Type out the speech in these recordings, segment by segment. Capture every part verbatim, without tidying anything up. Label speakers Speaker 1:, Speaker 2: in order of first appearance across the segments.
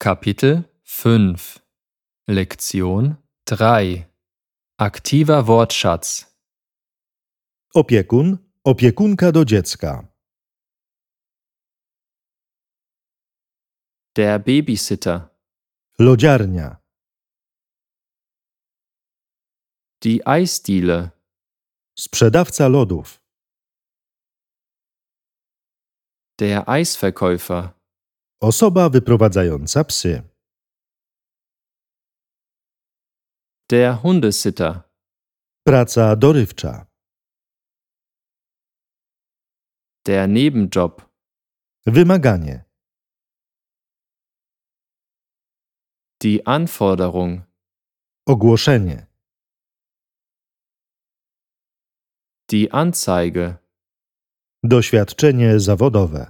Speaker 1: Kapitel fünf Lektion drei Aktiver Wortschatz
Speaker 2: Opiekun, opiekunka do dziecka.
Speaker 1: Der Babysitter,
Speaker 2: Lodziarnia.
Speaker 1: die Eisdiele,
Speaker 2: Sprzedawca lodów.
Speaker 1: der Eisverkäufer,
Speaker 2: Osoba wyprowadzająca psy.
Speaker 1: der Hundesitter,
Speaker 2: Praca dorywcza.
Speaker 1: der Nebenjob,
Speaker 2: Wymaganie.
Speaker 1: die Anforderung,
Speaker 2: Ogłoszenie.
Speaker 1: die Anzeige,
Speaker 2: Doświadczenie zawodowe.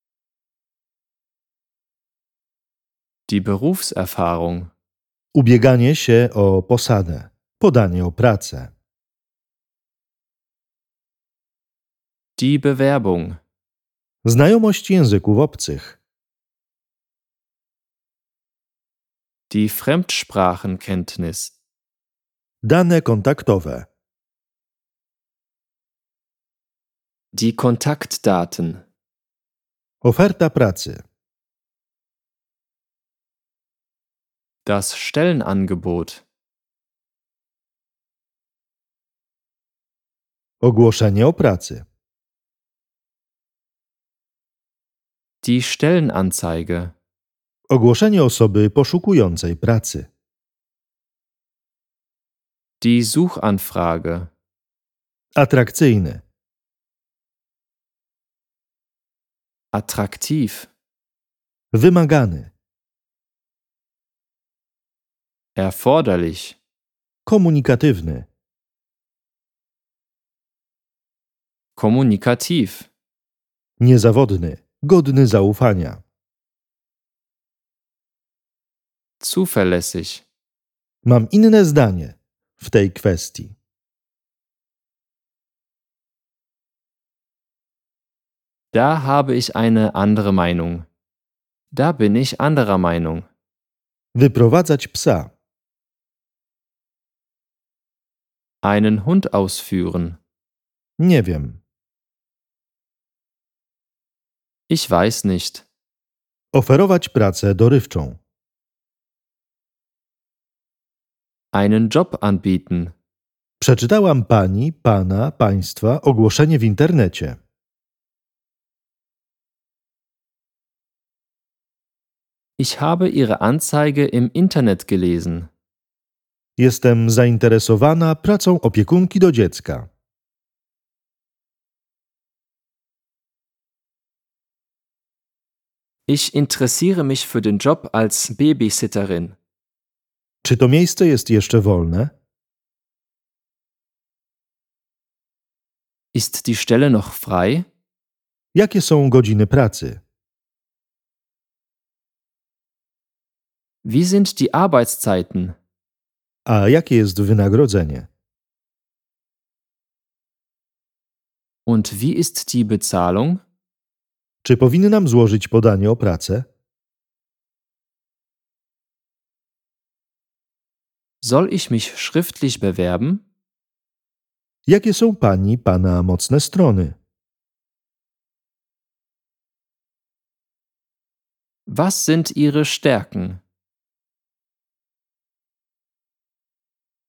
Speaker 1: die Berufserfahrung,
Speaker 2: Ubieganie się o posadę. Podanie o pracę.
Speaker 1: die Bewerbung,
Speaker 2: Znajomość języków obcych.
Speaker 1: die Fremdsprachenkenntnis,
Speaker 2: Dane kontaktowe.
Speaker 1: die Kontaktdaten,
Speaker 2: Oferta pracy.
Speaker 1: das Stellenangebot,
Speaker 2: Ogłoszenie o pracy.
Speaker 1: die Stellenanzeige,
Speaker 2: Ogłoszenie osoby poszukującej pracy.
Speaker 1: die Suchanfrage,
Speaker 2: Atrakcyjny.
Speaker 1: attraktiv,
Speaker 2: Wymagany.
Speaker 1: erforderlich,
Speaker 2: Komunikatywny.
Speaker 1: kommunikativ,
Speaker 2: Niezawodny. Godny zaufania.
Speaker 1: zuverlässig,
Speaker 2: Mam inne zdanie w tej kwestii.
Speaker 1: da habe ich eine andere Meinung. Da bin ich anderer Meinung.
Speaker 2: Wyprowadzać psa.
Speaker 1: Einen Hund ausführen.
Speaker 2: Nie wiem.
Speaker 1: Ich weiß nicht.
Speaker 2: Oferować pracę dorywczą.
Speaker 1: Einen Job anbieten.
Speaker 2: Przeczytałam pani, pana, państwa ogłoszenie w internecie.
Speaker 1: Ich habe Ihre Anzeige im Internet gelesen.
Speaker 2: Jestem zainteresowana pracą opiekunki do dziecka.
Speaker 1: Ich interessiere mich für den Job als Babysitterin.
Speaker 2: Czy to miejsce jest jeszcze wolne?
Speaker 1: Ist die Stelle noch frei?
Speaker 2: Jakie są godziny pracy?
Speaker 1: Wie sind die Arbeitszeiten?
Speaker 2: A jakie jest wynagrodzenie?
Speaker 1: Und wie ist die Bezahlung?
Speaker 2: Czy powinnam złożyć podanie o pracę?
Speaker 1: Soll ich mich schriftlich bewerben?
Speaker 2: Jakie są pani, pana mocne strony?
Speaker 1: Was sind Ihre Stärken?